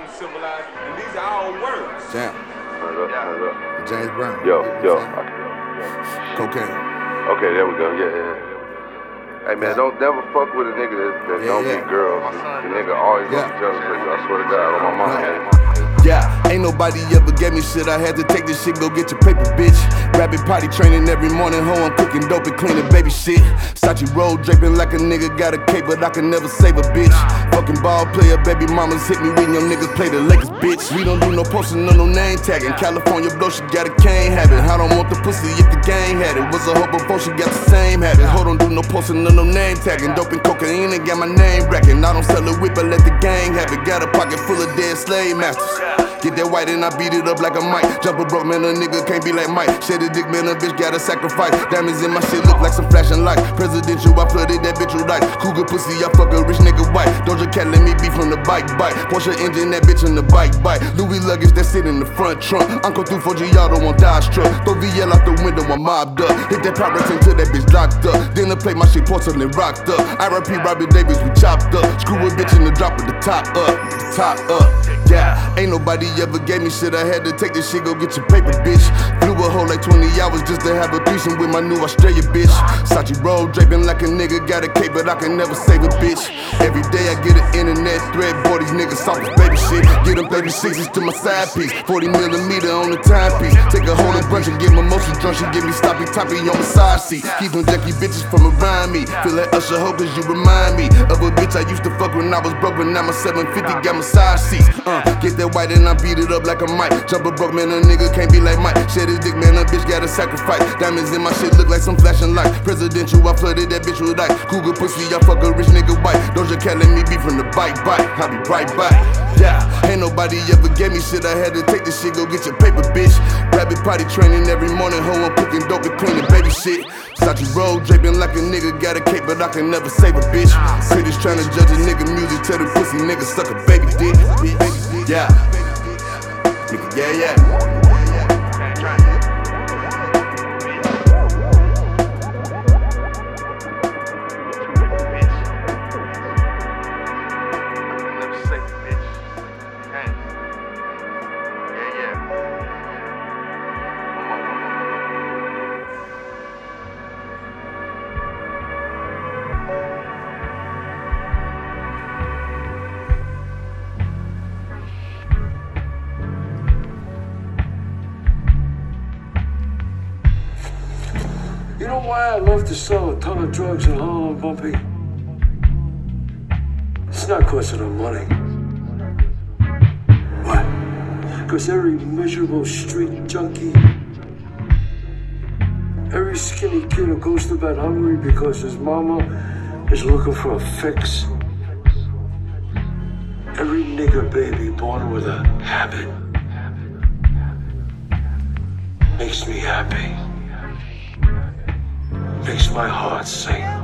uncivilized, and these are all words. Jam. Up. James Brown. Yo. Cocaine. Okay, there we go. Yeah. Hey man, don't never fuck with a nigga that don't get girls. The nigga always gonna be jealous of you. I swear to God, on my mama. Yeah, ain't nobody ever gave me shit. I had to take this shit, go get your paper, bitch. Rabbit potty training every morning, ho, I'm cooking dope and cleaning baby shit. Sachi roll draping like a nigga got a cape, but I can never save a bitch. Fucking ball player, baby mamas hit me when young niggas play the Lakers, bitch. We don't do no posting, no name tagging. California blow, she got a cane habit. I don't want the pussy if the gang had it. Was a hoe before she got the same habit. Ho, don't do no posting, no name tagging. Dope and cocaine and got my name racking. I don't sell a whip, I let the gang have it. Got a pocket full of dead slave masters. Get that white and I beat it up like a mic. Jump a broke man, a nigga can't be like Mike. Shed a dick man, a bitch gotta sacrifice. Diamonds in my shit look like some flashing lights. Presidential, I flooded that bitch with light. Cougar pussy, I fuck a rich nigga white. Doja Cat let me be from the bike. Porsche engine, that bitch in the bike. Louis luggage that sit in the front trunk. Uncle through 4G auto on Dodge truck. Throw VL out the window, I'm mobbed up. Hit that pirate till that bitch locked up. Then I play my shit porcelain rocked up. RIP Robbie Davis, we chopped up. Screw a bitch in the drop with the top up. Yeah, ain't nobody ever gave me shit. I had to take this shit, go get your paper, bitch. Flew a whole like 20 hours just to have a threesome with my new Australia bitch. Sachi roll draping like a nigga got a cape, but I can never save a bitch. Every day I get an internet thread, boy these niggas soft as baby shit. Get them 36s to my side piece, 40mm on the timepiece. Take a whole brunch and get mimosa drunk. She give me stoppy toppy on my side seat. Keep them junkie bitches from around me. Feel like Usher Ho cause you remind me of a bitch I used to fuck when I was broke, but now my 750 got my side seats. Get that white and I beat it up like a mic. Jump a broke man, a nigga can't be like Mike. Shed his dick man, a bitch gotta sacrifice. Diamonds in my shit look like some flashing lights. Presidential, I flooded that bitch with ice. Cougar pussy, I fuck a rich nigga white. Doja Cat let me be from the bike. I'll be right back. Yeah, ain't nobody ever gave me shit. I had to take this shit, go get your paper, bitch. Rabbit potty training every morning, ho, I'm cooking dope and cleaning baby shit. Sachi roll draping like a nigga got a cape, but I can never save a bitch. Critics tryna judge a nigga music, tell the pussy nigga suck a baby dick. Yeah. Yeah. You know why I love to sell a ton of drugs in Harlem, Bumpy? It's not cause of the money. What? Because every miserable street junkie, every skinny kid who goes to bed hungry because his mama is looking for a fix, every nigger baby born with a habit makes me happy. Makes my heart sing.